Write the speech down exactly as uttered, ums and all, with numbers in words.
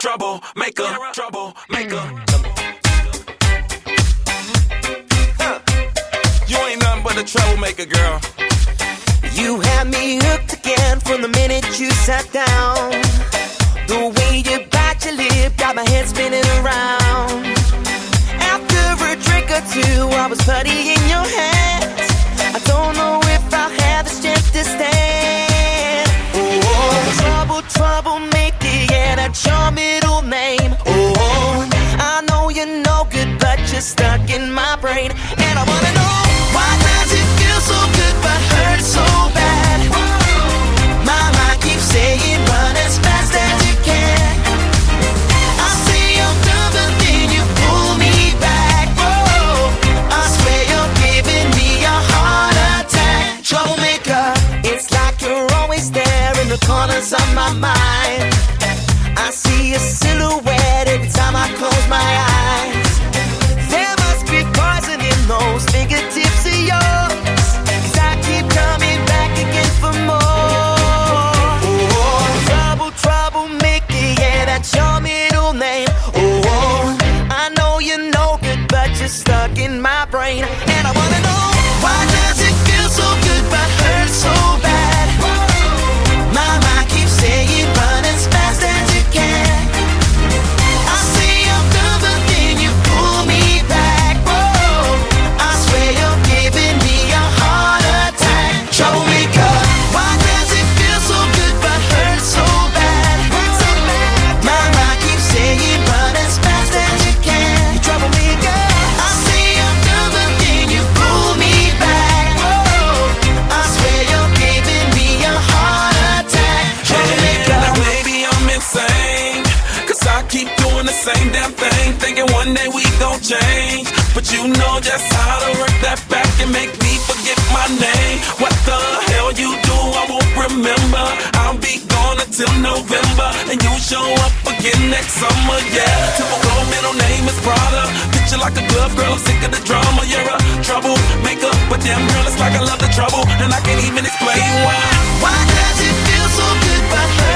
troublemaker, troublemaker. Huh. You ain't nothing but a troublemaker, girl. You had me hooked again from the minute you sat down. The way you bite your lip got my head spinning around. After a drink or two, I was putty in your hands. I don't know if I'll have the strength to stand. Oh, trouble, troublemaker, yeah, that's your middle name. Oh, I know you're no good, but you're stuck in my brain. And I wanna know, why does it feel so good but hurt so bad? My mind keeps saying run as fast as you can. I say I'm done, but then you pull me back. Oh, I swear you're giving me a heart attack. Troublemaker, it's like you're always there in the corners of my mind. I see a silhouette every time I close my eyes. There must be poison in those fingertips of yours, 'cause I keep coming back again for more. Oh, trouble, troublemaker, yeah, that's your middle name. Oh, I know you're no good, but you're stuck in my brain. And I wanna know, why does it feel so good but hurt so bad? My mind keeps saying run as fast as you can. I say I'm done, but then you pull me back. Oh, I swear you're giving me a heart attack. Troublemaker, why does it feel so good but hurt so bad? My mind keeps saying run as fast as you can. Troublemaker, I say I'm done, but then you pull me back. Oh, I swear you're giving me a heart attack. Troublemaker. Now maybe I'm insane, 'cause I keep doing the same damn thing, thinking one day we gon' change. But you know just how to work that back and make me forget my name. What the hell you do, I won't remember. I'll be gone until November, and you show up again next summer, yeah. Typical middle name is Prada. Picture like a glove, girl, I'm sick of the drama. You're a troublemaker, but damn girl, it's like I love the trouble, and I can't even explain why. Why does it feel so good but hurt